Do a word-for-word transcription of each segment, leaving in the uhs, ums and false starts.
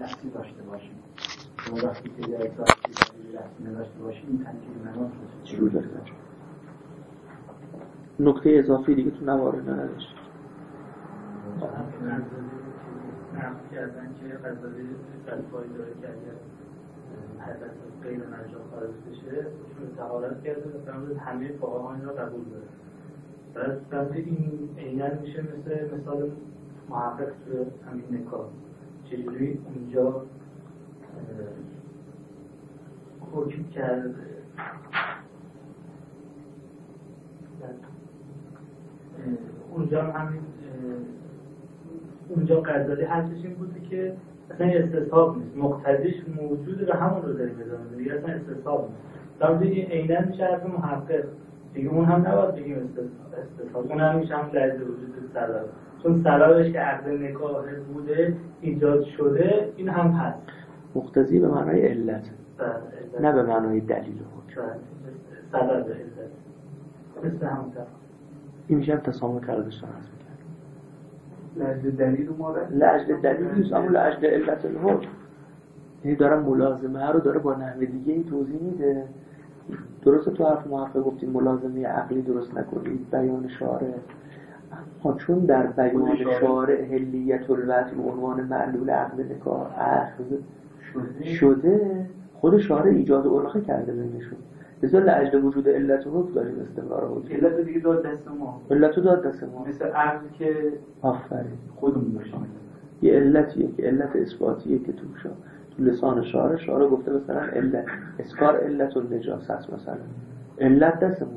لحظی داشته باشیم. شما وقتی که یه احساسی لحظی نداشته باشیم این تنکیل مناس چجور داره؟ نکته اضافی دیگه تو نوارد نداشت. نقل کردن که غزالی فلسفه‌ای داره که اگر حدث از غیر مجاز خارج بشه چون طهارت کرده مثلا همه فقها این را قبول داره. بعد سمت این عیناً میشه مثل مثال محقق تو همین نکاح چجوری اونجا حکم کرده اونجا همین اونجا غزالی حرفش این بوده که اصلا استصحاب نیست، مقتضیش موجوده و همون رو داریم ادامه میدیم، دیگه اصلا استصحاب نیست. در دیگه عیناً میشه حرف محقق دیگه اون هم نباید بگیم استصحاب، اون هم میشه هم لحظه وجود سلام، چون سلامش که عقد نکاح بوده ایجاد شده این هم هست. مقتضی به معنای علت نه به معنای دلیل حکم. سبب علت مثل همون طرف این میشه هم تسامح کردشتن هست میکرد لعجل دلیل رو مارد لعجل دلیل نیست اما لعجل علت الحکم. یعنی دارم ملازمه رو داره با نحوه دیگه ای توضیح میده. درسته تو حرف محقق گفتیم ملازمه عقلی درست نکنید بیان شارع، اما چون در بیان شارع حلیت الوضع به عنوان معلول عقد نکاح اخذ شده خود شارع ایجاد علقه کرده بینشون، لذا لعجل وجود علت حکم داریم استمرار حکم. علت دیگه داد دست ما، علت داد دست ما مثل عقل که آفرین خودمون داشتیم. یه علتیه که علت اثباتیه که تو شا تو لسان شارع شارع گفته مثلا علت اسکار علت النجاست هست، مثلا علت دستمونه.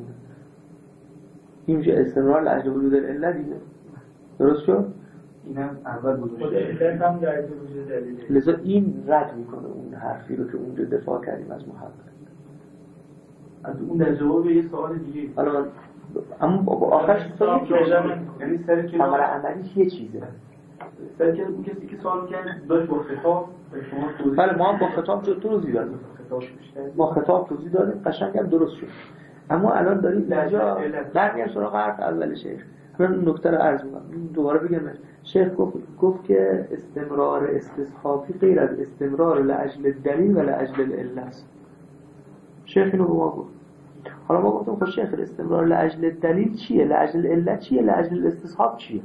این میشه استمرار لعجل وجود علت دیگه. درست شد؟ اینم اول بود خود علت هم در وجود دلیله. لذا این رد میکنه اون حرفی رو که اونجا دفاع کردیم از محقق. از اون در جواب یه سوال دیگه حالا من اما با آخرش سوال یعنی سر که عمل عملیش یه چیزه. سر که اون کسی که سوال کرد داشت با خطاب شما توضیح. بله ما هم با خطاب توضیح دادیم. ما خطاب توضیح دادیم قشنگ هم درست شد. اما الان داریم درجا برمیام سراغ حرف اول شیخ. من نکته رو عرض می‌کنم دوباره بگم. شیخ گفت گفت که استمرار استصحابی غیر از استمرار لعجل دلیل و لعجل العلت. شیخ اینو به ما گفت. حالا ما گفتم خب شیخ استمرار لعجل دلیل چیه؟ لعجل علت چیه؟ لعجل استصحاب چیه؟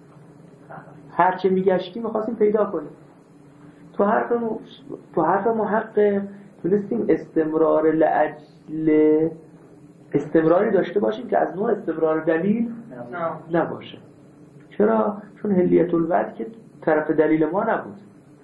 هر چه میگشتیم می‌خواستیم پیدا کنیم. تو حرف تو حرف محقق تونستیم استمرار لعجل استمراری داشته باشیم که از نوع استمرار دلیل نباشه. چرا؟ چون حلیت الوضع که طرف دلیل ما نبود.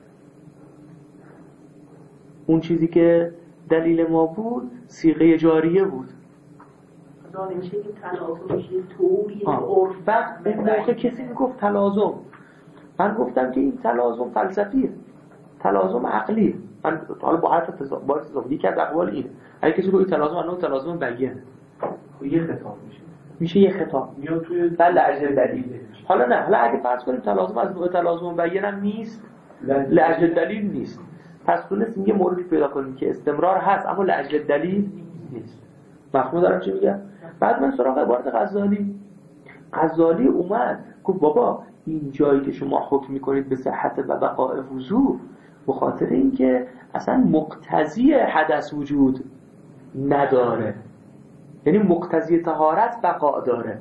اون چیزی که دلیل ما بود صیغه جاریه بود. دانه میشه که تلازمش یه طوری عرف. وقت اون موقع کسی میگفت تلازم، من گفتم که این تلازم فلسفیه، تلازم عقلیه. من حالا با حرف تضاد با تضاد یکی از اقوال اینه. اگه کسی گفت تلازم انو تلازم بیان یه خطاب میشه میشه یه خطاب میاد توی لعجل دلیل. حالا نه، حالا اگه فرض کنیم تلازم از نوع تلازم بیان هم نیست، لعجل دلیل نیست، پس تونستیم یه موردی پیدا کنیم که استمرار هست اما لعجل دلیل نیست. مفهوم دارم چی میگم؟ بعد من سراغ عبارت غزالی غزالی اومد گفت بابا این جایی که شما حکم میکنید به صحت و بقاء وضو به خاطر اینکه اصلا مقتضی حدث وجود نداره، یعنی مقتضی طهارت بقا داره.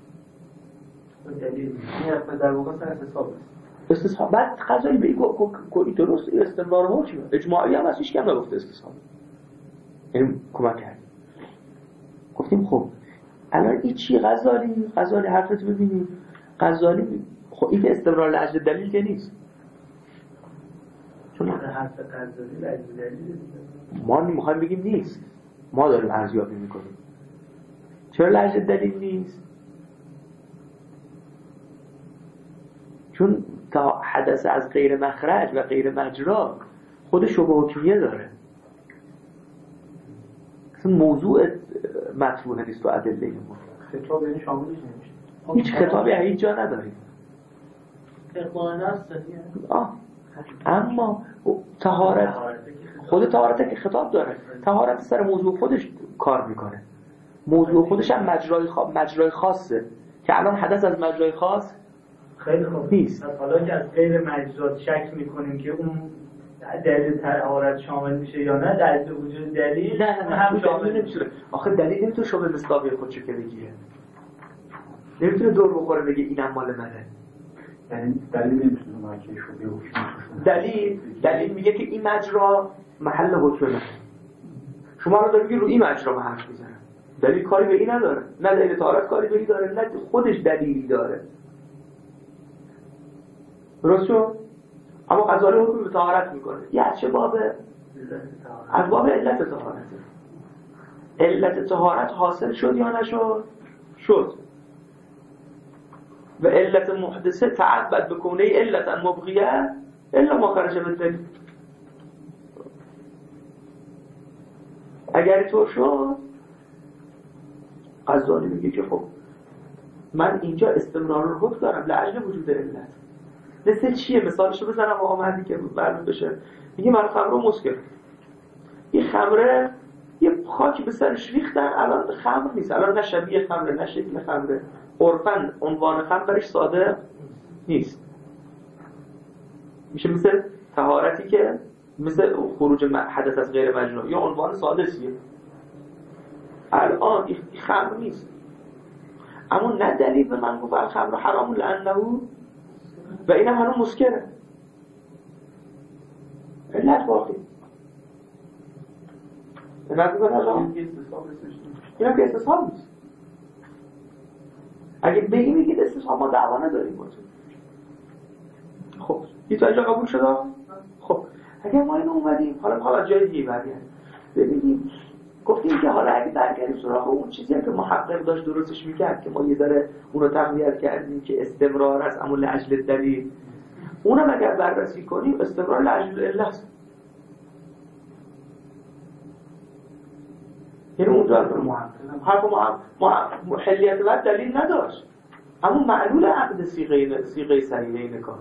دلیل این در واقع سر استصحاب استصحاب. بعد غزالی به این گفت درست استمرار حکم اجماعی هم از هیچ کم نگفته استصحاب، یعنی کمک کرد. گفتیم خب الان این چی غزالی؟ غزالی حرفت ببینید. غزالی خب این استمرار لعجل دلیل که نیست، چون حرف غزالی لعجل دلیل ما میخوایم بگیم نیست، ما داریم ارزیابی میکنیم. چرا لعجل دلیل نیست؟ چون تا حدث از غیر مخرج و غیر مجرا خود شبه حکمیه داره، اصلا موضوع مطروحه نیست تو ادله ما. خطاب یعنی شاملش نمیشه، هیچ خطابی هیچ جا نداریم. اقبال نفس آه اما طهارت خود طهارت که خطاب داره، طهارت سر موضوع خودش کار میکنه، موضوع خودش هم مجرای خاص مجرای خاصه که الان حدث از مجرای خاص خیلی خوب نیست. حالا که از غیر مجرات شک میکنیم که اون دلیل طهارت شامل میشه یا نه در وجود دلیل نه نه نه هم شامل نمیشه. آخه دلیل نمیتونه شامل مصداقی خودشو که بگیره، نمیتونه دور بخوره بگه اینم مال منه. یعنی دلیل نمیتونه ماکیش رو به حکم دلیل دلیل میگه که این مجرا محل حکمه. شما رو دارید رو این مجرا حرف میزنه، دلیل کاری به این نداره، نه دلیل طهارت کاری به این داره، نه خودش دلیلی داره. درست شد؟ اما غزالی حکم به طهارت میکنه. یه از چه بابه؟ از باب علت طهارته. علت طهارت حاصل شد یا نشد؟ شد. و علت محدثه تعبد بکنه علت مبغیه الا ما خرج من دلیل. اگر تو شد غزالی میگه که خب من اینجا استمرار الحکم دارم لاجل وجود علت. مثل چیه؟ مثالشو بزنم آمدی که معلوم بشه. میگه من خمر رو مسکر، این خمره یه خاکی به سرش ریختن، الان خمر نیست، الان نه شبیه خمره نه شکل خمره، عرفاً عنوان خمر برش ساده نیست. میشه مثل طهارتی که مثل خروج حدث از غیر مجنون یا عنوان ساده سیه، الان این خمر نیست. اما نه دلیل به من گفت الخمر حرام لانه و این هم هنوز مسکره، علت باقی. علت بکنه الان این هم که استصحاب نیست. اگه بگی میگید استصحاب ما دعوا نداریم باشه. خب این تا اینجا قبول شده؟ خب اگه ما اینو اومدیم حالا حالا جای دیگه برگردیم ببینیم، گفتیم که حالا اگه برگردیم سراغ اون چیزی هم که محقق داشت درستش میکرد که ما یه ذره اونو تقویت کردیم که استمرار از عمل لاجل دلیل، اونم اگر بررسی کنیم استمرار لاجل علت است. یعنی اونجا حرف محلیت و دلیل نداشت، اما معلول عقد صیغه صیغه صحیحه نکاح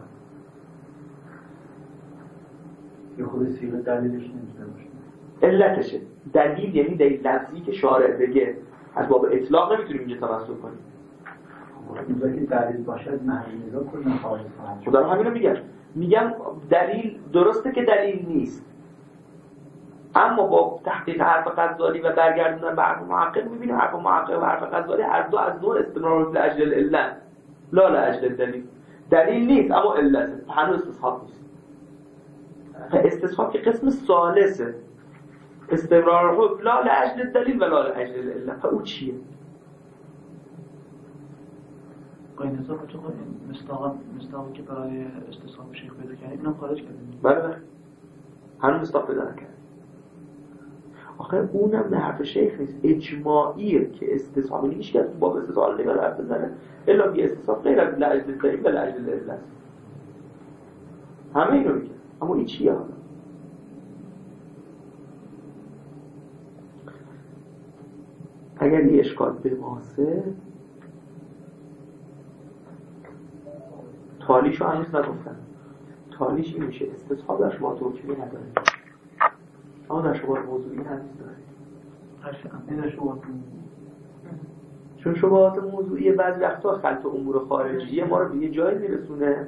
یه خود صیغه دلیلش نمیتونه باشه، علتشه. دلیل یعنی دلیل لفظی که شارع بگه، از باب اطلاق نمیتونیم اینجا توسط کنیم. اینجا که دلیل باشه محلی نگاه کنیم خارج خواهد شد. خدا رو همینو میگم میگم دلیل درسته که دلیل نیست، اما با تحقیق حرف غزالی و برگردوندن به حرف محقق میبینیم حرف محقق و حرف غزالی هر دو از نوع استمرار لاجل العلت لا لاجل الدلیل. دلیل نیست اما علته، هنوز استصحاب نیست. استصحاب که قسم ثالثه، استمرار حکم لا لاجل الدلیل و لا لاجل العلت. او چیه؟ قاید اضافه تو مستاق مستاقی که برای استصحاب شیخ پیدا کردیم اینم خارج کردیم. بله بله هنوز مستاق پیدا نکردیم. آخه اونم به حرف شیخ نیست، اجماعیه که استصحاب نیست که تو باب استصحاب نمیاد حرف بزنه الا بی استصحاب غیر از لاجل الدلیل و لاجل العلت. همه اینو میگه. اما این چیه حالا؟ اگر یه اشکال به واسه تالیشو هنوز نگفتن. تالیش این میشه استصحاب در شما توکیمی نداره، اما در شما موضوعی هنوز داره. در شما چون شبهات موضوعی بعضی وقتا خلط امور خارجیه ما رو به یه جایی میرسونه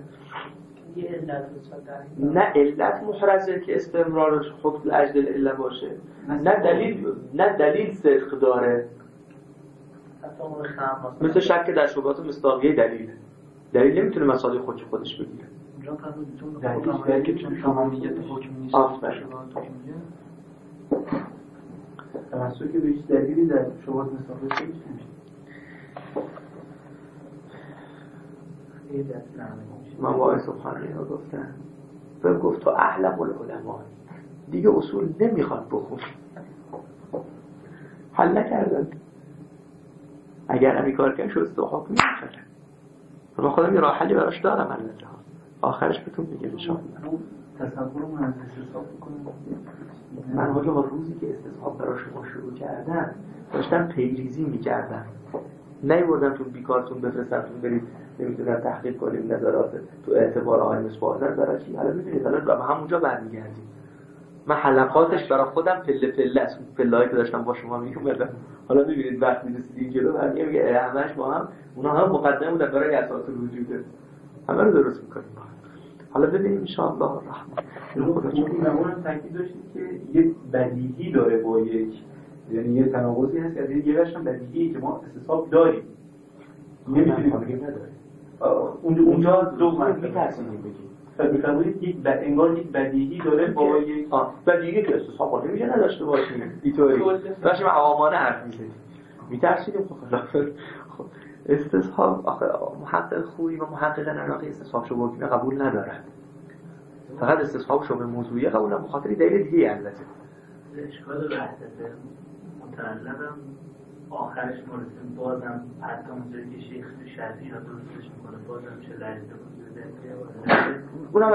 نه علت محرزه که استمرارش حکم لاجل العله باشه، نه دلیل نه دلیل صدق داره. مثل شک در شبهات مصداقیه دلیل دلیل نمیتونه مسائل خودش خودش بگیره. اونجا فرمودید دلیل که چون تمامیت حکم نیست آفرین توسط که به هیچ دلیلی در شبهات مصداقیه نمیشه. من وای سبحانه ها گفتن بهم گفت تو اعلم العلماء دیگه اصول نمیخواد بخون، حل نکردن. اگر همی کار کنی شد استحقاق میکنه و خودم یه راه حلی براش دارم البته آخرش بهتون میگم ان شاء الله. تصورمون از استصحاب میکنم من حالا روزی که استصحاب برای شما شروع کردم داشتم پیریزی میکردم، نیوردم تو بیکارتون بفرستمتون برید نمیدونم تحقیق کنیم نظرات تو اعتبار آقای مصباح نظرات چی. حالا میدونید الان به همونجا برمیگردیم. من حلقاتش برای خودم پله پله از پله‌ای که داشتم با شما میومدم، حالا میبینید وقت میرسید جلو برمیگردم میگه همش با هم اونا هم مقدمه بودن برای اساس وجوده، همه رو درست میکنیم. حالا ببینیم ان شاء الله الرحمن. خدا چه اونم تاکید داشتید که یه بدیهی داره با یک، یعنی یه تناقضی هست از یه ورش هم بدیهی که ما استصحاب داریم نمیتونیم بگیم نداره. اونجا اونجا دو معنی میترسیم بگیم میفهمید یک ب... انگار یک بدیهی داره با یک بدیهی که استصحاب نمیشه نداشته باشیم اینطوری داشتیم عوامانه حرف میزنیم میترسیدیم. خب استصحاب آخه محقق خوبی و محقق عراقی استصحابشو واقعی قبول ندارن، فقط استصحابشو به موضوعی قبول هم بخاطر دلیل دیگه البته اشکال وحدت متعلقم آخرش مرسیم بازم حتی اونجایی که شیخ شرفی اینا درستش میکنه بازم چه لحظه بود اونم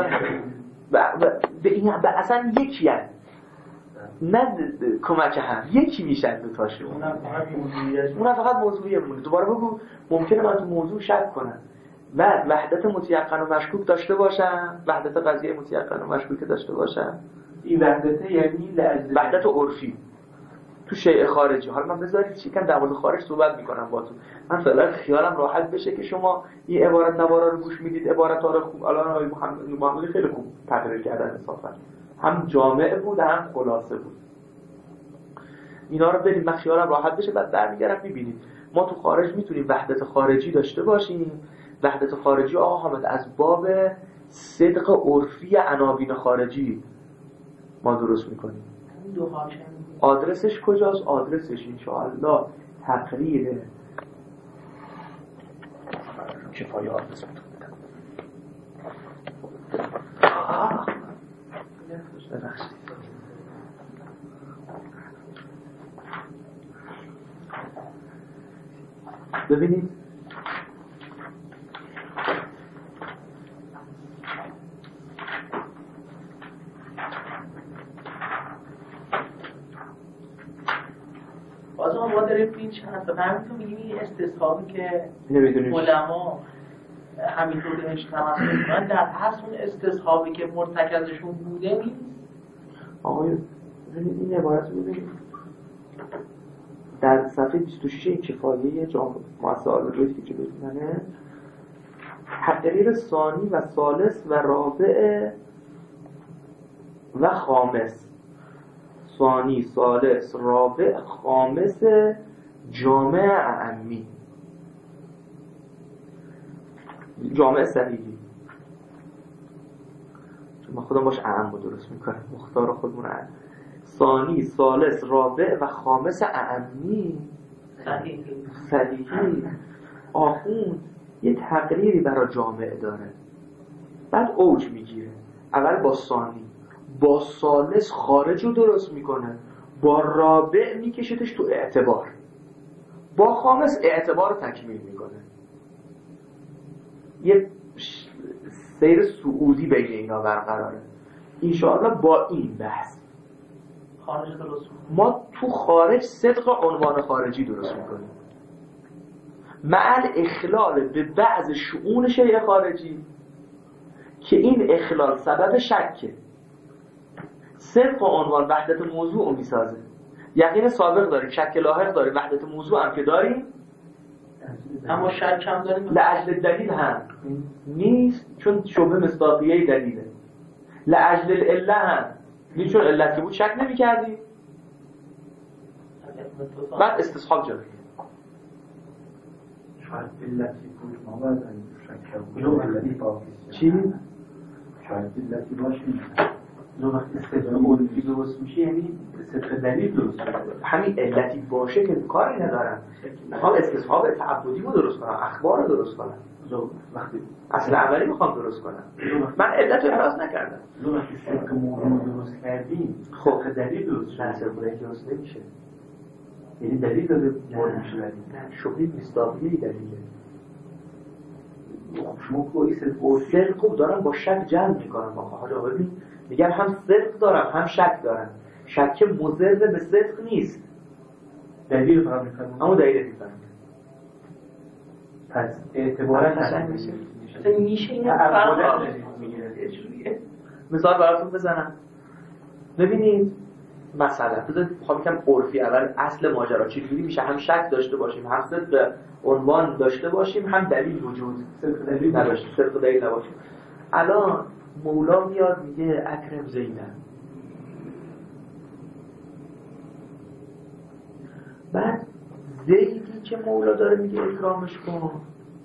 به این به اصلا یکی هست نه کمک هم یکی میشن دوتاشون. اونم فقط موضوعیش اونم فقط موضوعیه مونه. دوباره بگو ممکنه من تو موضوع شک کنم و وحدت متیقن و مشکوک داشته باشم، وحدت قضیه متیقن و مشکوک داشته باشم. این وحدت یعنی لحظه وحدت عرفی تو شیء خارجی. حالا من بذارید چیکن در مورد خارج صحبت میکنم باهاتون. من فعلا خیالم راحت بشه که شما یه عبارت نوارا رو گوش میدید، عبارت‌ها رو خوب الان آقای محمد محمدی خیلی خوب تقریر کردن انصافا، هم جامع بود هم خلاصه بود. اینا رو برید من خیالم راحت بشه بعد برمیگردم میبینید ما تو خارج میتونیم وحدت خارجی داشته باشیم. وحدت خارجی آقا حامد از باب صدق عرفی عناوین خارجی ما درست میکنیم. آدرسش کجاست؟ آدرسش انشاءالله تقریر کفایه آدرس میتونم ببخشید. ببینید بازم ما داریم این چند تا همینطور میگیم این استصحابی که نمیدونیم علما همینطور بهش تمسک میکنن در اصل اون استصحابی که مرتکزشون بوده نیست. آقای ببینید این عبارت رو ببینید در صفحه بیست و شش این کفایه جامعه مؤسسه آل‌بیت که جلوی منه تقریر ثانی و ثالث و رابع و خامس، ثانی ثالث رابع خامس جامع اعمی، جامع صحیحی چون من خودم باش اعم رو درست میکنم مختار خودمون اعم. ثانی ثالث رابع و خامس اعمی صحیحی صحیحی آخوند یه تقریری برای جامعه داره بعد اوج میگیره. اول با ثانی با ثالث خارج رو درست میکنه، با رابع میکشتش تو اعتبار، با خامس اعتبار رو تکمیل میکنه. یه سیر سعودی بین اینا برقراره انشاءالله. با این بحث خارج درست ما تو خارج صدق عنوان خارجی درست میکنیم مع اخلال به بعض شؤون شیء خارجی که این اخلال سبب شکه. صدق عنوان وحدت موضوع رو میسازه، یقین سابق داریم، شک لاحق داریم، وحدت موضوع هم که داریم، اما شک هم داریم لأجل دلیل هم نیست چون شبه مصداقیه دلیله. لأجل العله هم نیست چون علت که بود شک نمی کردیم. بعد استصحاب جا بگیم شاید علتی بود ما باید شک کنیم علتی باقیست چی؟ شاید علتی باشیم دو وقت استدلال علتی درست میشه یعنی صدق دلیل درست میشه. همین علتی باشه که کاری ندارم، میخوام استصحاب تعبدی رو درست کنم، اخبار رو درست کنم، وقتی اصل اولی میخوام درست کنم، من علت رو احراز نکردم. دو وقتی صدق موضوع درست کردیم خب دلیل درست شد. نه صدق درست نمیشه، یعنی دلیل داره مورد میشه. نه شبهه مصداقیه دلیله. شما کوئی صدق صدق رو دارم با شک جمع میکنم. حالا ببین میگم هم صدق دارم هم شک دارم، شک مضر به صدق نیست، دلیل فقط میفهمم اما دلیل میفهمم. پس اعتبارا قشنگ میشه. مثلا میشه این فرق میگیره. مثال براتون بزنم ببینید مثلا بذارید میخوام یکم عرفی اول اصل ماجرا چجوری میشه هم شک داشته باشیم هم صدق عنوان داشته باشیم هم دلیل وجود صدق دلیل نداشته صدق دلیل نباشه. الان مولا میاد میگه اکرم زیدن، بعد زیدی که مولا داره میگه اکرامش کن،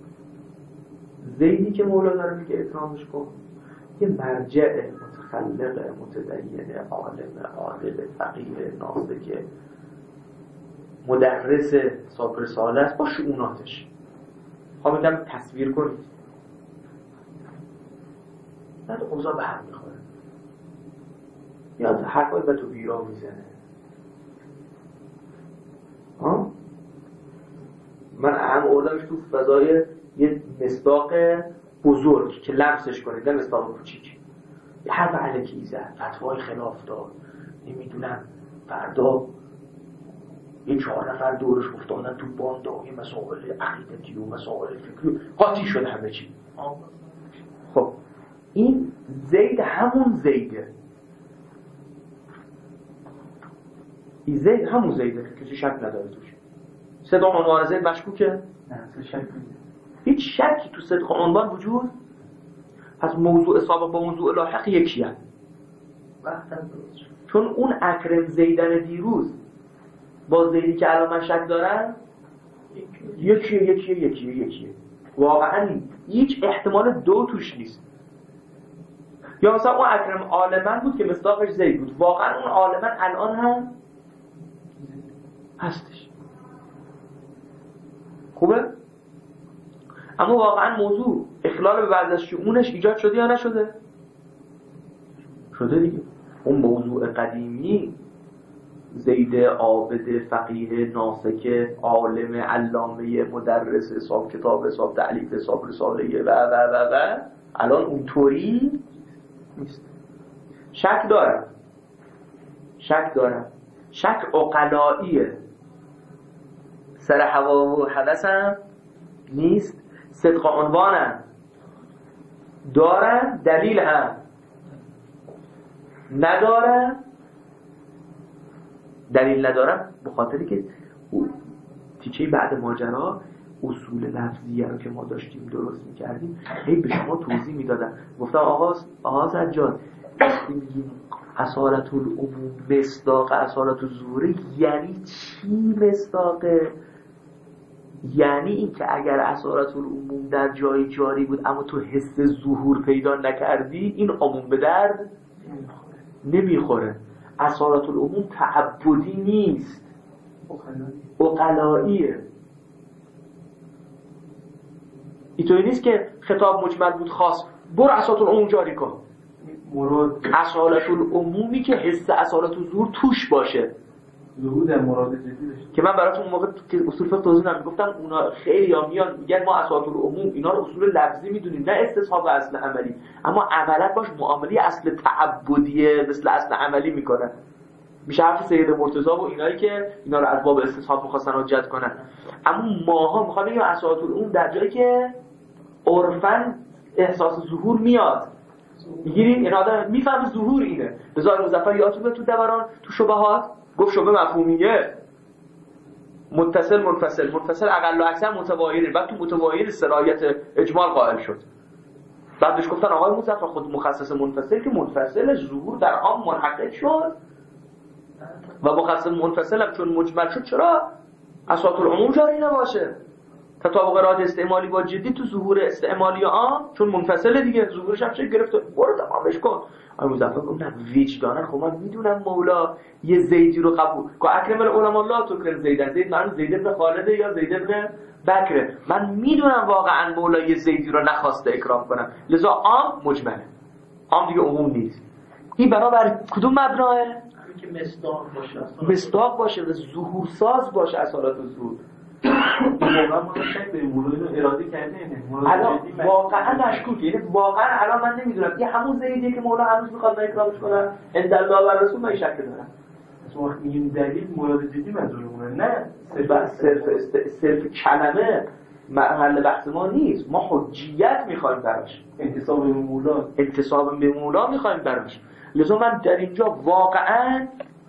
زیدی که مولا داره میگه اکرامش کن، یه مرجع متخلق متدین عالم عادل فقیه ناسک مدرس صاحب رساله است با شؤوناتش. خواهم میگم تصویر کنید، بعد اوضاع به هم میخوره، میاد حرفای به تو بیرا میزنه. ها من هم اردمش تو فضای یه مصداق بزرگ که لمسش کنید، نه مصداق کوچیک. یه حرف علکی زد، فتوای خلاف داد، نمیدونم فردا یه چهار نفر دورش افتادن تو باند و یه مسائل عقیدتی و مسائل فکری قاطی شد همه چی. خب این زید همون زیده، این زید همون زیده که کسی شک نداره توش. صدق عنوان زید مشکوکه؟ نه شک نیست. هیچ شکی تو صدق عنوان وجود؟ پس موضوع سابق با موضوع لاحق یکی هست. چون اون اکرم زیدن دیروز با زیدی که الان من شک دارم یکیه یکیه یکیه یکیه واقعا هیچ احتمال دو توش نیست. یا مثلا اون اکرم عالمن بود که مصداقش زید بود، واقعا اون عالمن الان هم هستش. خوبه؟ اما واقعا موضوع اخلال به بعض از شؤونش ایجاد شده یا نشده؟ شده دیگه. اون موضوع قدیمی زید عابد فقیه ناسک عالم علامه مدرس حساب کتاب حساب تعلیف حساب رساله و و و و الان اونطوری نیست. شک دارم شک دارم شک عقلاییه، سر هوا و حدث هم نیست، صدق عنوانم دارم، دلیل هم ندارم. دلیل ندارم به خاطری که تیکه بعد ماجرا اصول لفظیه رو که ما داشتیم درست میکردیم هی به شما توضیح میدادم. گفتم آقا آقا سجاد وقتی میگیم اصالت العموم مصداق اصالت الظهور یعنی چی مصداقه؟ یعنی این که اگر اصالت العموم در جای جاری بود اما تو حس ظهور پیدا نکردی این عموم به درد نمیخوره. اصالت العموم تعبدی نیست، عقلاییه. اینطوری نیست که خطاب مجمل بود خاص برو اصالت العموم جاری کن. مراد اصالت العمومی که حس اصالت الظهور توش باشه، ظهور در مراد جدی داشت که من براتون اون موقع که اصول فقه توضیح دادم گفتم اونا خیلی ها میان میگن ما اصالت العموم اینا رو اصول لفظی میدونیم نه استصحاب اصل عملی، اما عملا باش معامله اصل تعبدیه مثل اصل عملی میکنن. میشه حرف سید مرتضی و اینایی که اینا رو از باب استصحاب میخواستن حجت کنن. اما ماها میخوام بگیم اصالت العموم در جایی که عرفاً احساس ظهور میاد میگیریم این آدم میفهمه ظهور اینه. بذار مظفر یادتونه تو دوران تو شبهات گفت شبه مفهومیه متصل منفصل، منفصل اقل و اکثر متباینه، بعد تو متباین سرایت اجمال قائل شد. بعد بهش گفتن آقای مظفر خود مخصص منفصل که منفصلش ظهور در عام منحقق شد و مخصص منفصل هم چون مجمل شد چرا اصالت العموم جاری نباشه؟ تطابق اراد استعمالی با جدی تو ظهور استعمالی عام چون منفصله دیگه ظهورش هم چه گرفته برو تمامش کن. آقای مظفر گفت نه وجدانن خب من میدونم مولا یه زیدی رو قبول که اکرم العلماء لا تکرم زیدن، زید من زید ابن خالد یا زید ابن بکر، من میدونم واقعا مولا یه زیدی رو نخواسته اکرام کنم لذا عام مجمله، عام دیگه عموم نیست. این بنابر کدوم مبناه؟ که مصداق باشه، مصداق باشه و ظهور ساز باشه اصالت الظهور. واقعا ما شک به مولا اینو اراده کردیم الان واقعا مشکوکه، یعنی واقعا الان من نمیدونم یه همون زیدیه که مولا هنوز میخواد اکرامش کنه ان الله و رسول من شک دارم. اصلا وقتی میگیم دلیل مراد جدی منظورمونه نه صرف صرف صرف کلمه محل بحث ما نیست، ما حجیت میخوایم براش، انتساب به مولا انتساب به مولا میخوایم براش. لذا من در اینجا واقعا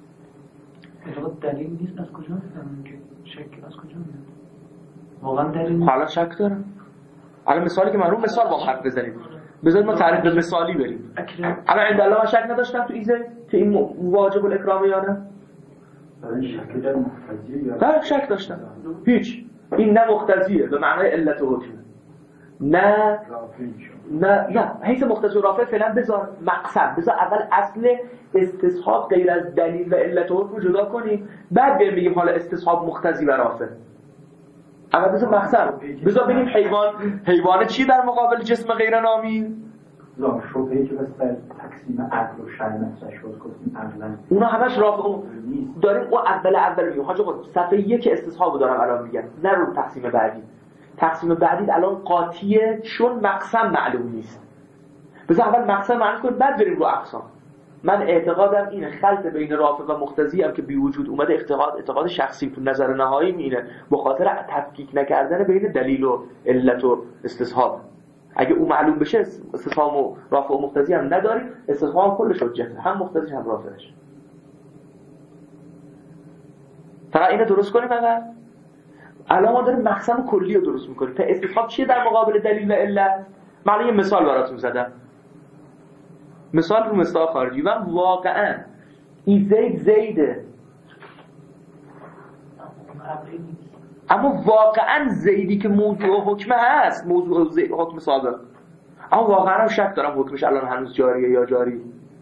دلیل نیست. از کجا میفهمم که شک از کجا میاد؟ واقعا دلیل حالا شک دارم. الان مثالی که من رو مثال با حرف بزنیم بذارید ما تعریف مثالی بریم. الان عندالله من شک نداشتم تو ایزه که این واجب الاکرام یا نه؟ نه شک داشتم. هیچ. این نه مقتضیه به معنای علت و حکم. نه نه نه حیث مقتضی و رافع فعلا بذار مقصد، بذار اول اصل استصحاب غیر از دلیل و علت و حکم رو جدا کنیم، بعد بریم بگیم حالا استصحاب مقتضی و رافع. اول بذار مقصد، بذار ببینیم حیوان حیوان چی در مقابل جسم غیر نامی؟ زام شبهه‌ای که بس در تقسیم عقل و شرع نفسش رو گفتیم عقلا اونا همش رافع داریم. اون اول اول میگیم حاج آقا صفحه یک استصحابو دارم الان میگم، نه رو تقسیم بعدی. تقسیم بعدی الان قاطیه چون مقسم معلوم نیست. بذار اول مقسم معلوم کنیم بعد بریم رو اقسام. من اعتقادم اینه خلط بین رافع و مقتضی هم که بی وجود اومده، اعتقاد اعتقاد شخصی تو نظر نهایی اینه به خاطر تفکیک نکردن بین دلیل و علت و استصحاب. اگه اون معلوم بشه استصحاب و رافع و مقتضی هم نداریم، استصحاب هم کلش حجته، هم مقتضی هم رافعش. فقط اینو درست کنیم. فقط الان ما داریم مقسم کلی رو درست میکنیم. تا استصحاب چیه در مقابل دلیل و علت؟ من یه مثال براتون زدم، مثال رو مصداق خارجی. و واقعا این زید زیده، اما واقعا زیدی که موضوع حکمه هست، موضوع زید حکم سابق، اما واقعا هم شک دارم حکمش الان هنوز جاریه یا جاری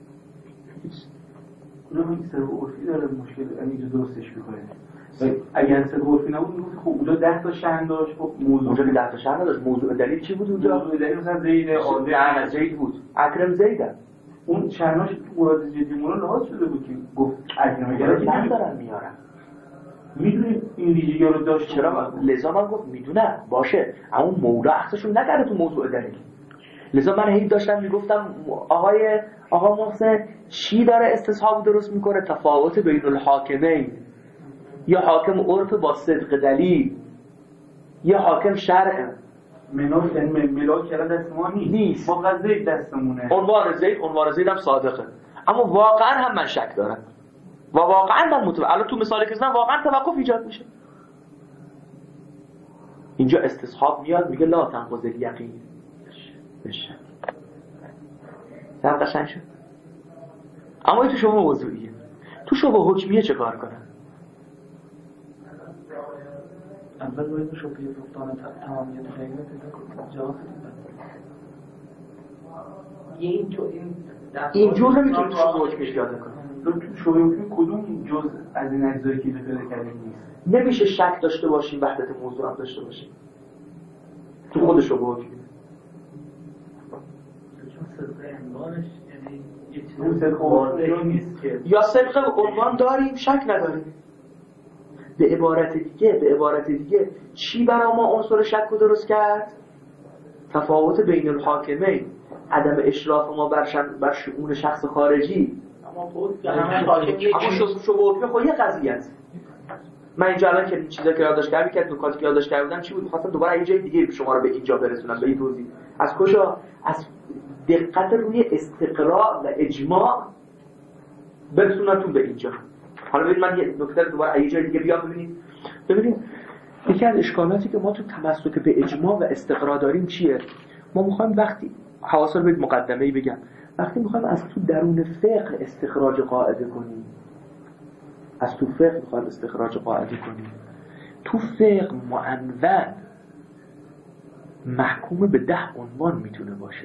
اونم این سر و عرفی داره مشکل، اینجا درستش میکنه. اگر سر و عرفی نبود میگفت خب اونجا ده تا شأن داشت، خب موضوع اونجا که ده تا شأن داشت، موضوع دلیل چی بود اونجا؟ موضوع دلیل مثلا زید عاده نه زید بود، اکرم زیده. اون شأناش تو مراد جدی مولا لحاظ شده بود که گفت اکرم گره که دارن میارن. میدونید این ویژگی رو داشت. چرا؟ لذا من گفت میدونم باشه، اما مولا اخذشون نکرده تو موضوع دلیل. لذا من هی داشتم میگفتم آقای آقا محسن چی داره استصحاب درست میکنه؟ تفاوت بین الحاکمین، یا حاکم عرف با صدق دلیل، یا حاکم شرع. مناف یعنی ملاک کلا دست ما نیست, نیست. ما قضیه دستمونه. عنوان زید عنوان زید هم صادقه، اما واقعا هم من شک دارم و واقعا من متوجه. الان تو مثالی که زدم واقعا توقف ایجاد میشه. اینجا استصحاب میاد میگه لا تنقض الیقین بشه. سر قشنگ شد. اما این تو شبه موضوعیه. تو شبه حکمیه چه کار کنن؟ اول باید شبه فقدان تمامیت غیره پیدا کنن. جواب این تو این اینجور نمیتونی تو شبه حکمی پیدا کنن. تو شبه حکمی کدوم جز از این اجزایی که پیدا کردیم نیست؟ نمیشه شک داشته باشیم وحدت موضوع هم داشته باشیم تو خود شبه حکمی. اون صدق عنوان نیست که یا صدق عنوان داریم شک نداریم. به عبارت دیگه به عبارت دیگه چی برای ما عنصر شک رو درست کرد؟ تفاوت بین الحاکمین، عدم اشراف ما بر, شن... بر شؤون شخص خارجی. اما بود که همه حاکم یک شبه حکمی خود یه قضیه است. من اینجا الان که چیزا که یادداشت کردم که نکاتی که یادداشت کرده بودم چی بود؟ می‌خواستم دوباره یه جای دیگه شما رو به اینجا برسونم، به این توضیح. از کجا؟ از دقت روی استقراء و اجماع برسونتون به اینجا. حالا ببینید من یه نکته دوباره یه جای دیگه بیام ببینید. ببینید یکی از اشکالاتی که ما تو تمسک به اجماع و استقراء داریم چیه؟ ما می‌خوایم وقتی حواس رو به مقدمه‌ای بگم، وقتی می‌خوایم از تو درون فقه استخراج قاعده کنیم، از تو فقه می‌خوایم استخراج قاعده کنیم، تو فقه معنون محکوم به ده عنوان میتونه باشه.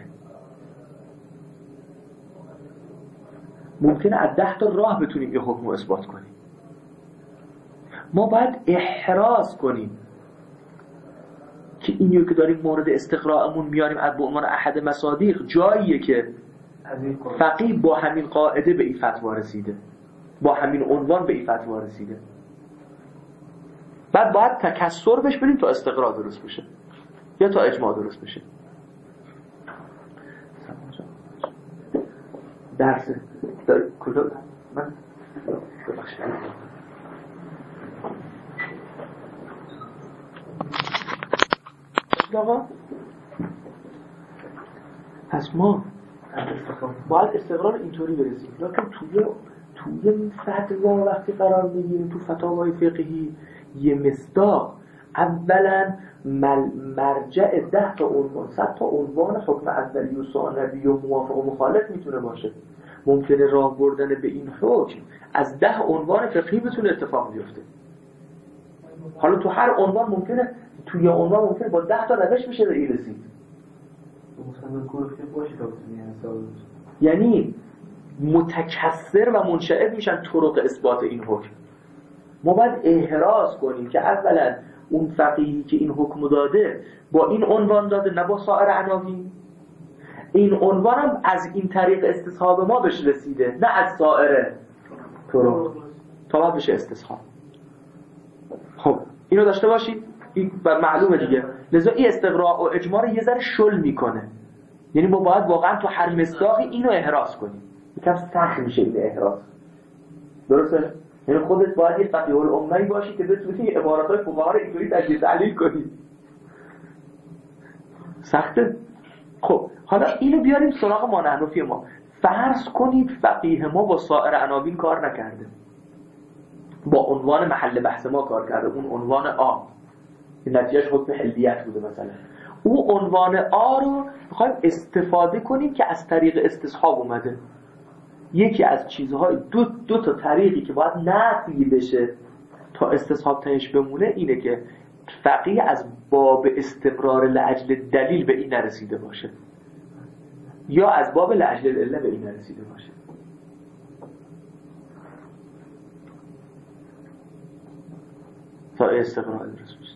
ممکنه از ده تا راه بتونیم یه حکم رو اثبات کنیم. ما باید احراز کنیم که اینیو که داریم مورد استقراءمون میاریم از به عنوان احد مصادیق جاییه که فقیه با همین قاعده به این فتوا رسیده، با همین عنوان به این فتوا رسیده. بعد باید تکثر بش بریم تا استقراء درست بشه یا تا اجماع درست بشه. درس داری کجا من ببخشید آقا پس ما باید استقرار اینطوری برسیم لیکن توی توی فتوا وقتی قرار میگیریم تو فتاوای فقهی یه مصداق اولا مرجع ده تا عنوان صد تا عنوان حکم اولی و ثانوی و موافق و مخالف میتونه باشه. ممکنه راه بردن به این حکم از ده عنوان فقهی بتونه اتفاق بیفته. حالا تو هر عنوان ممکنه توی یه عنوان ممکنه با ده تا روش میشه به این رسید. یعنی متکثر و منشعب میشن طرق اثبات این حکم. ما باید احراز کنیم که اولا اون فقیهی که این حکم داده با این عنوان داده، نه با سایر عناوین. این عنوان هم از این طریق استصحاب ما بهش رسیده، نه از سایر طرق، تا بعد بشه استصحاب. خب اینو داشته باشید، این معلومه دیگه. لذا این استقراء و اجماع رو یه ذره شل میکنه. یعنی ما باید واقعا تو هر مصداقی اینو احراز کنیم. یکم سخت میشه این احراز. درسته؟ یعنی خودت باید یه فقیه الامه‌ای باشی که بتونی عباراتای فقها رو اینطوری تجزیه تحلیل کنی. سخته؟ خب حالا اینو بیاریم سراغ مانحنفی ما. فرض کنید فقیه ما با سایر عناوین کار نکرده، با عنوان محل بحث ما کار کرده، اون عنوان آ، این نتیجهش حکم حلیت بوده مثلا. او عنوان آ رو میخوایم استفاده کنیم که از طریق استصحاب اومده. یکی از چیزهای دو, دو تا طریقی که باید نفی بشه تا استصحاب تنش بمونه اینه که فقیه از باب استمرار لأجل دلیل به این نرسیده باشه، یا از باب لأجل العله به این نرسیده باشه. تا استقرار رسول.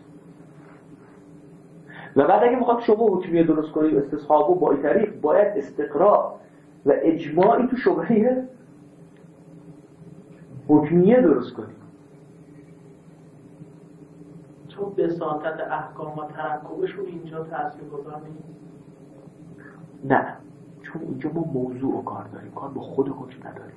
و بعد اگه میخواد شبه حکمیه درست کنید استصحابو با این طریق، باید استقرار و اجماعی تو شبهه حکمیه درست کنید. چون بساطت احکام و ترکبشون اینجا تاثیرگذار نیست. نه، چون اینجا ما موضوع و کار داریم، کار با خود حکم نداریم.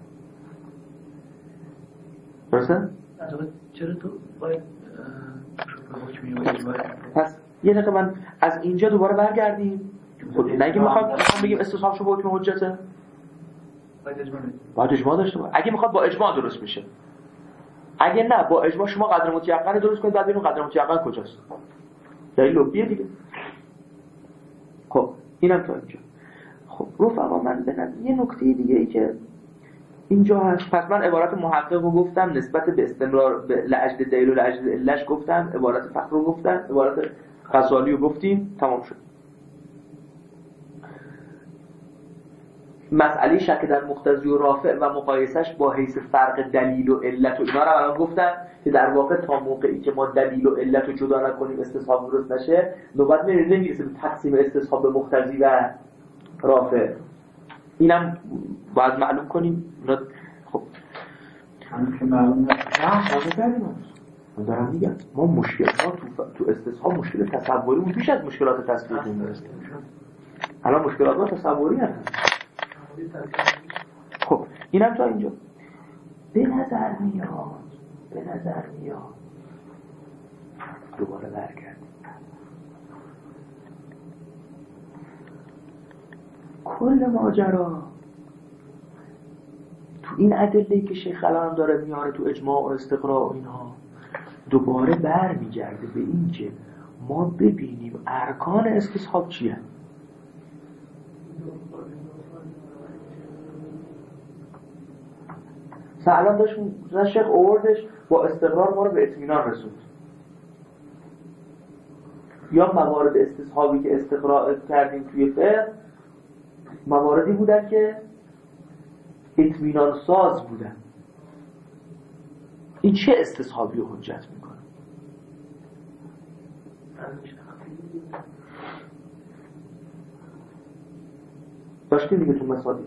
درسته؟ چرا تو باید حکمیه و اجماع؟ پس یه دقیقه من از اینجا دوباره برگردیم. خب نگه میخوام بگیم استصحاب شو با حکم حجته، باید اجماع باید اجماع داشته باشه. اگه میخواد با اجماع درست میشه، اگه نه با اجماع شما قدر متیقن درست کنید، بعد ببینید قدر متیقن کجاست. دلیل لوبیه دیگه. خب اینم تا اینجا. خب رفقا من بنم یه نکته دیگه ای که اینجا هست. پس من عبارت محقق رو گفتم نسبت به استمرار به لأجل دلیل و لأجل علش گفتم، عبارت فقر رو گفتم، عبارت غزالی رو گفتیم، تمام شد. مسئله شک در مقتضی و رافع و مقایسش با حیث فرق دلیل و علت و اینا رو الان گفتم که در واقع تا موقعی که ما دلیل و علت رو جدا نکنیم استصحاب درست نشه. نوبت نمیرسه به تقسیم استصحاب به مقتضی و رافع. اینم باید معلوم کنیم. خب همین که معلوم نه واضح کردیم. من دارم میگم ما مشکلات تو تو استصحاب مشکل تصوری بیش از مشکلات تصویری میرسه. الان مشکلات ما تصوری هست. خب اینم تا اینجا. به نظر میاد به نظر میاد دوباره برگردیم. کل ماجرا تو این ادله‌ای که شیخ الان داره میاره تو اجماع و استقراء و اینها دوباره برمیگرده به این که ما ببینیم ارکان استصحاب چیه. الان داشت شیخ آوردش با استقرار ما رو به اطمینان رسوند. یا موارد استصحابی که استقراء کردیم توی فقه مواردی بودن که اطمینان ساز بودن. این چه استصحابی رو حجت میکنه؟ داشتیم دیگه تو مصادیق.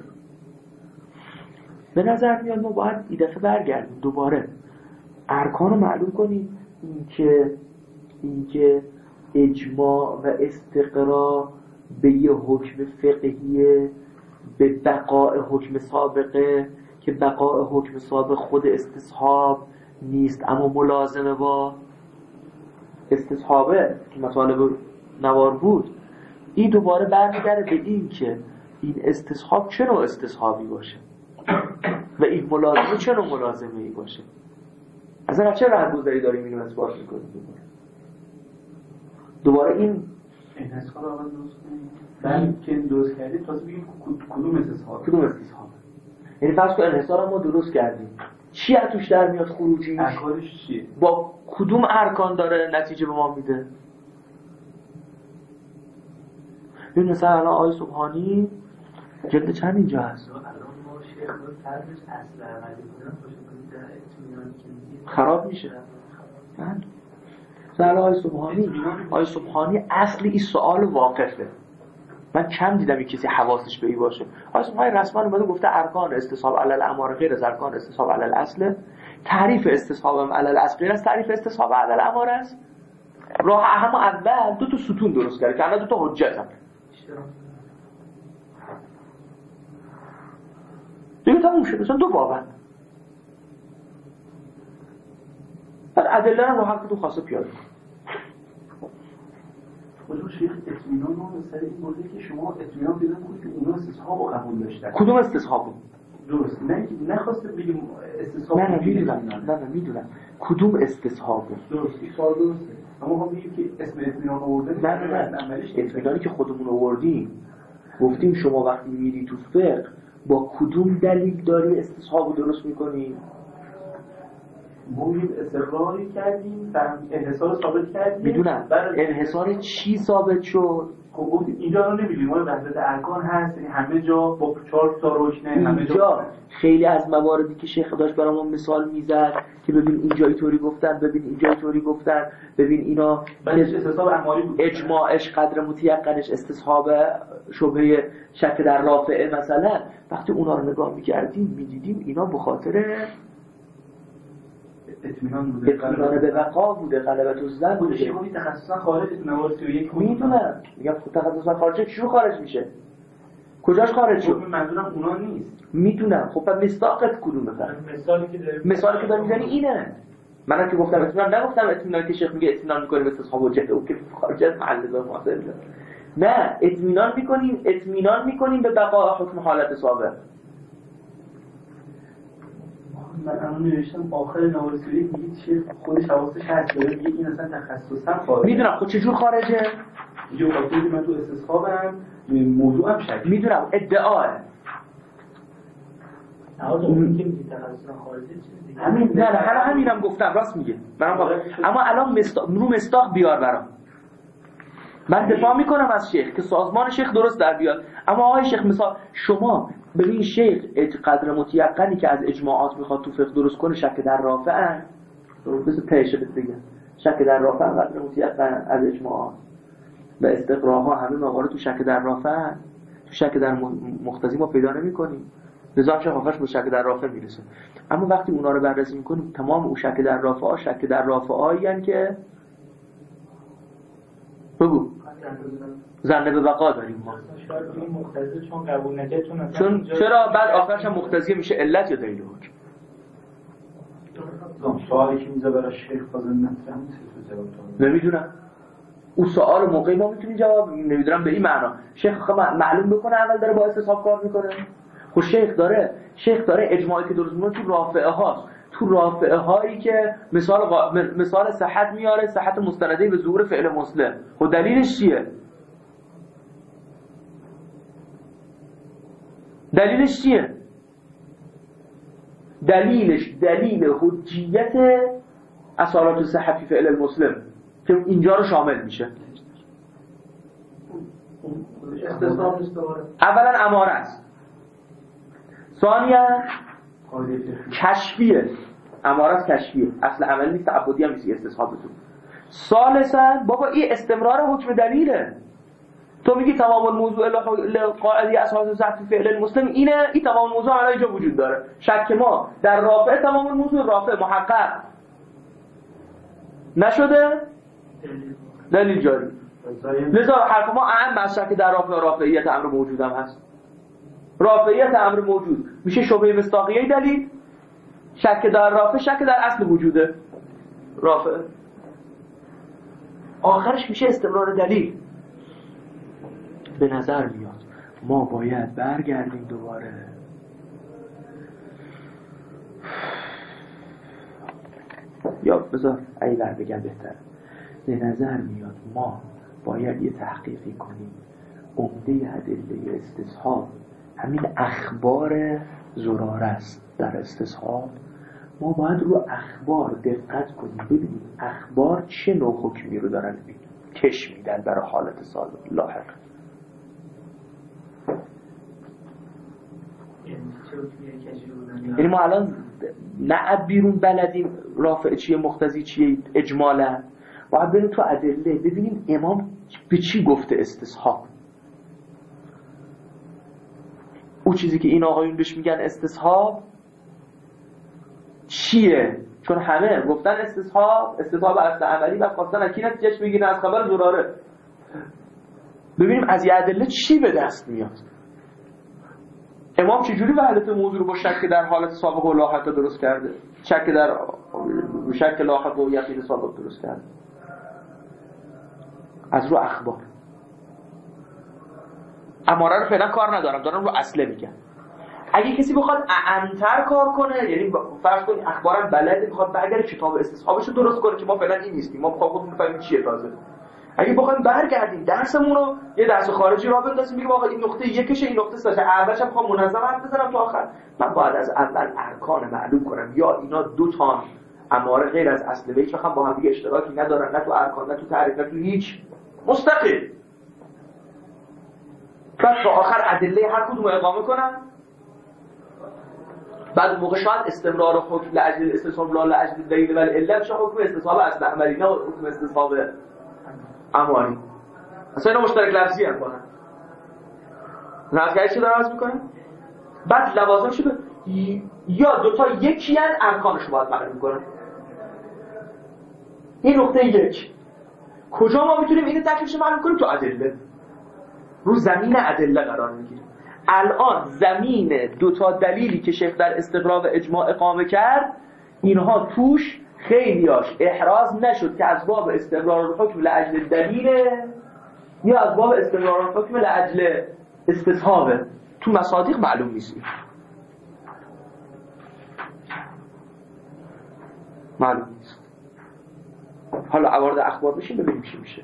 به نظر میاد ما باید این دفعه برگردیم دوباره ارکان رو معلوم کنیم. این که این که اجماع و استقراء به یه حکم فقهیه، به بقاء حکم سابقه که بقاء حکم سابق خود استصحاب نیست اما ملازمه با استصحابه که مطالب نوار بود. این دوباره برمیگره به این که این استصحاب چه نوع استصحابی باشه و این ملازمه چه نوع ملازمه ای باشه. اصلا چه رهگذری داریم اینو اثبات میکنیم دوباره. دوباره این انحصار رو اول درست کنید، بعد که درست کردید تازه بگید کدوم استصحاب کدوم استصحاب. یعنی فرض کن انحصار ما درست کردیم، چی از توش در میاد خروجیش؟ ارکانش چیه؟ با کدوم ارکان داره نتیجه به ما میده؟ ببین مثلا الان آقای سبحانی جلد چند اینجا هست؟ خراب میشه. مثلا آقای سبحانی آقای سبحانی اصلی این سوال واقفه. من کم دیدم یک کسی حواسش به این باشه. آقای سبحانی رسما اومده گفته ارکان استصحاب علی الاماره غیر از ارکان استصحاب علی الاصل. تعریف استصحاب علی الاصل غیر از تعریف استصحاب علی الاماره است. راه اهم اول دو تا ستون درست کرد که الان دو تا حجت هم. دیگه تموم شد. مثلا دو بابند. بعد ادله رو هر کدوم خواسته پیاده کن. خودم شیخ اطمینان رو سر این برده که شما اطمینان پیدا کنید که اونا استصحاب رو قبول داشتن. کدوم استصحاب؟ درست. نه نخواسته بگیم استصحاب. نه نه میدونم. نه نه میدونم. کدوم استصحاب؟ درست. این سوال درسته. اما ما میگیم که اسم اطمینان آورده. نه نه نه. اطمینانی که خودمون آوردیم. گفتیم شما وقتی میری تو فقه با کدوم دلیل داری استصحاب رو درست میکنی؟ ما یه استقراری کردیم، انحصار ثابت کردیم. میدونم. انحصار چی ثابت شد؟ خب اینجا رو نمیدونیم. ما وحدت ارکان هست، همه جا با چهار تا رکنه، همه جا خیلی از مواردی که شیخ داشت برامون مثال میزد که ببین اینجا اینطوری گفتن، ببین اینجا اینطوری گفتن، ببین اینا بعدش استصحاب اعمالی بود. اجماعش قدر متیقنش استصحاب شبهه شک در رافعه مثلا. وقتی اونا رو نگاه میکردیم میدیدیم اینا به خاطر اطمینان بوده، اطمینان به بقا بوده، غلبت الظن بوده. شیخی تخصصا خارج از نوار سی و یک میدونم. میگم تخصصا خارجه چجور خارج میشه؟ کجاش خارج شد؟ منظورم اونا نیست. میدونم. خب مصداقت کدومه؟ مثالی که داری مثالی که داری میزنی اینه. منم که گفتم اطمینان نگفتم اطمینان که شیخ میگه اطمینان میکنیم استصحاب حجت او که خارج از محل محاسب. نه اطمینان میکنیم اطمینان میکنیم به بقا حکم حالت سابق. من الان نوشتم آخر نوارسوری میگه شیخ خودش حواسش هست داره میگه این اصلا تخصصا خارجه. میدونم. خب چجور خارجه؟ یه وقتی من تو استصحابم موضوعم شک. میدونم ادعاه. اون که میگه تخصصا خارجه چیز دیگه. همین نه نه حالا همینم گفتم راست میگه. برام اما الان مستاق رو مستاق بیار برام. من دفاع میکنم از شیخ که سازمان شیخ درست در بیاد. اما آقای شیخ مثلا شما ببین شیخ قدر متیقنی که از اجماعات میخواد تو فقه درست کنه شک در رافعه درست تهشه بگم شک در رافعه قدر متیقن از اجماعات و استقراها همه موارد تو شک در رافعه تو شک در مقتضی ما پیدا نمی‌کنیم. لذا شیخ آخرش به شک در رافعه میرسه. اما وقتی اونا رو بررسی می‌کنیم تمام اون شک در رافعه شک در رافعه‌ای ان که بگو زنده به بقا داریم ما. این مقتضی چون قبول نکردن چون چرا بعد آخرش هم مقتضی میشه علت یا دلیل حکم. سوالی که میذاره برای شیخ فاضل نمی‌فهمم چه جواب داد. نمیدونم. اون سوال موقعی ما میتونیم جواب نمیدونم به این معنا. شیخ معلوم بکنه اول داره با استصحاب کار میکنه. خب شیخ داره شیخ داره اجماعی که درست میکنه تو رافعه هاست. تو رافعه هایی که مثال غا... مثال صحت میاره صحت مستنده به ظهور فعل مسلم. خب دلیلش چیه؟ دلیلش چیه؟ دلیلش دلیل حجیت اصالات صحت فی فعل المسلم که اینجا رو شامل میشه. اولا اماره است. ثانیا کشفیه. اماره است کشفیه. اصل عمل نیست تعبدی هم نیست استصحابتون. ثالثا بابا این استمرار حکم دلیله. تو میگی تمام الموضوع لقاعدی اساس صحت فعل المسلم اینه این تمام الموضوع الان اینجا وجود داره. شک ما در رافعه تمام الموضوع رافعه محقق نشده دلیل جاری. لذا حرف ما اعم از شک در رافعه رافعیت امر موجود هم هست. رافعیت امر موجود میشه شبهه مصداقیه دلیل. شک در رافعه شک در اصل وجوده رافعه. آخرش میشه استمرار دلیل. به نظر میاد ما باید برگردیم دوباره یا بذار ای بر بگم بهتر. به نظر میاد ما باید یه تحقیقی کنیم. عمده ادله استصحاب همین اخبار زراره است. در استصحاب ما باید رو اخبار دقت کنیم، ببینیم اخبار چه نوع حکمی رو دارن کش میدن برای حالت سال لاحق. یعنی ما الان نه بیرون بلدیم رافع چیه مقتضی چیه اجمالا، باید بریم تو ادله ببینیم امام به چی گفته استصحاب. او چیزی که این آقایون بهش میگن استصحاب چیه؟ چون همه گفتن استصحاب استصحاب اصل عملی و خواستن اکی نتیجهش بگیرن از خبر زراره. ببینیم از یه ادله چی به دست میاد. امام چجوری وحدت موضوع رو با شک در حالت سابق و لاحق درست کرده؟ شک در شک لاحق و یقین سابق درست کرده از رو اخبار. اماره رو فعلا کار ندارم، دارم رو اصله میگم. اگه کسی بخواد اعمتر کار کنه، یعنی فرض کنید اخبارم بلده، بخواد برگرده کتاب استصحابش رو درست کنه که ما فعلا این نیستیم، ما بخوام خودمون بفهمیم چیه تازه. اگه بخوایم برگردیم درسمون رو یه درس خارجی را بندازیم بگیم آقا این نقطه یکشه این نقطه سه‌شه، اولش هم بخوام منظم حرف بزنم تا آخر، من باید از اول ارکان معلوم کنم یا اینا دو تا اماره غیر از اصل به هیچ وقت با هم دیگه اشتراکی ندارن، نه تو ارکان نه تو تعریف نه تو هیچ، مستقل. بعد تا آخر ادله هر کدوم رو اقامه کنم. بعد موقع شاید استمرار حکم لاجل استصحاب لا لاجل دلیل ولی علت شه حکم استصحاب اصل عملی نه حکم استصحاب اماری. اصلا اینا مشترک لفظی هم کنن. نظرش چی داره عرض میکنه؟ بعد لوازم شده یا دوتا یکی ان ارکانش باید معلوم کنن. این نقطه یک کجا ما میتونیم اینو تکلیفش معلوم کنیم؟ تو ادله. رو زمین ادله قرار میگیریم. الان زمین دوتا دلیلی که شیخ در استقراء و اجماع اقامه کرد اینها توش خیلیاش احراز نشد که از باب استقرار الحکم لاجل دلیله یا از باب استقرار الحکم لاجل استصحابه. تو مصادیق معلوم نیست، معلوم نیست. حالا عوارض اخبار بشیم ببینیم چی میشه.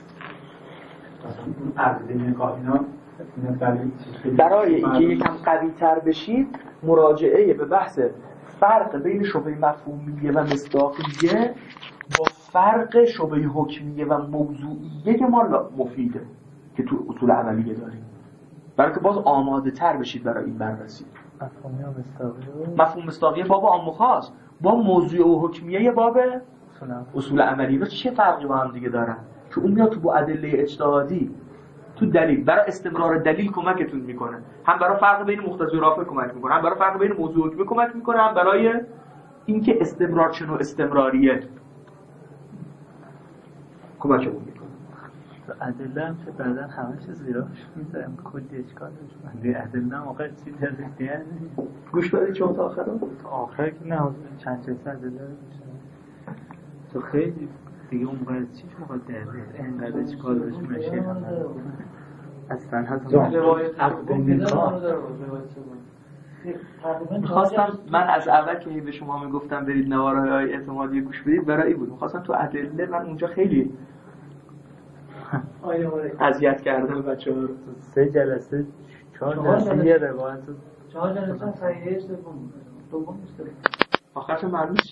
برای اینکه یکم قوی تر بشید مراجعه به بحث فرق بین شبهه مفهومیه و مصداقیه با فرق شبهه حکمیه و موضوعیه ما مفیده که تو اصول عملیه داریم، برای که باز آماده تر بشید برای این بررسی. مفهومیه و مصداقیه مفهوم مصداقیه باب عام خاص با موضوع و حکمیه باب اصول عملی رو چه فرقی با هم دیگه دارن که اون میاد تو با ادله اجتهادی تو دلیل برای استمرار دلیل کمکتون میکنه، هم برای فرق بین مقتضی و رافع کمک میکنه، هم برای فرق بین موضوع و حکمی کمک میکنه، هم برای اینکه استمرار چه نوع استمراریه کمکمون میکنه. ادله هم که بعداً همش زیراش میذارم کلی اشکال داره. ادله هم آخر چی داره دیگه گوش بدید چون تا آخر تا آخر که نه چند چند ادله میشه تو خیلی دیگه اون باید چیش موقع داره اینقدر اشکال داشت میشه اصلا حتی روایت میخواستم من از اول که به شما میگفتم برید نوارهای های اعتمادی گوش بدید برای این بود. میخواستم تو ادله من اونجا خیلی اذیت کردم بچه‌ها رو. سه جلسه چهار جلسه یه روایت چهار جلسه صحیحه دوم دوم است. آخرش معلوم